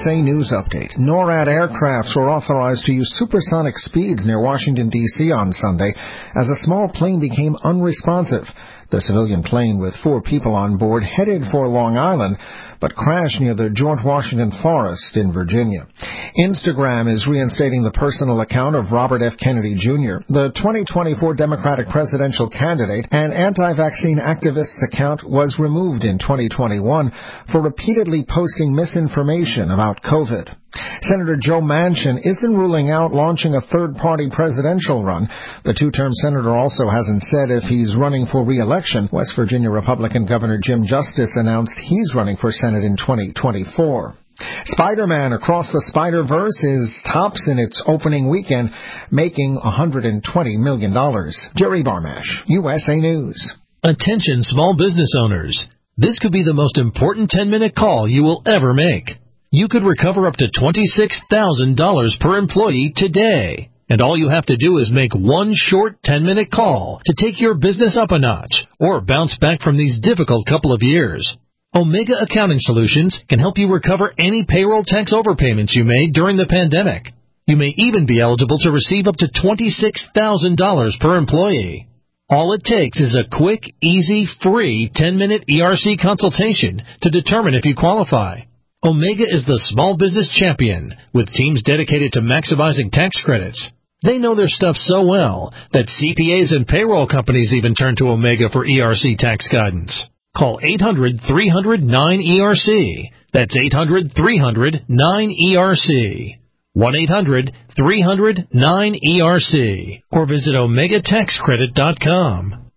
USA News Update. NORAD aircrafts were authorized to use supersonic speeds near Washington, D.C. on Sunday as a small plane became unresponsive. The civilian plane with 4 people on board headed for Long Island, but crashed near the George Washington Forest in Virginia. Instagram is reinstating the personal account of Robert F. Kennedy Jr., the 2024 Democratic presidential candidate. An anti-vaccine activist's account was removed in 2021 for repeatedly posting misinformation about COVID. Senator Joe Manchin isn't ruling out launching a third-party presidential run. The 2-term senator also hasn't said if he's running for re-election. West Virginia Republican Governor Jim Justice announced he's running for Senate in 2024. Spider-Man Across the Spider-Verse is tops in its opening weekend, making $120 million. Jerry Barmash, USA News. Attention small business owners. This could be the most important 10-minute call you will ever make. You could recover up to $26,000 per employee today. And all you have to do is make one short 10-minute call to take your business up a notch or bounce back from these difficult couple of years. Omega Accounting Solutions can help you recover any payroll tax overpayments you made during the pandemic. You may even be eligible to receive up to $26,000 per employee. All it takes is a quick, easy, free 10-minute ERC consultation to determine if you qualify. Omega is the small business champion with teams dedicated to maximizing tax credits. They know their stuff so well that CPAs and payroll companies even turn to Omega for ERC tax guidance. Call 800-300-9ERC. That's 800-300-9ERC. 1-800-300-9ERC. Or visit OmegaTaxCredit.com.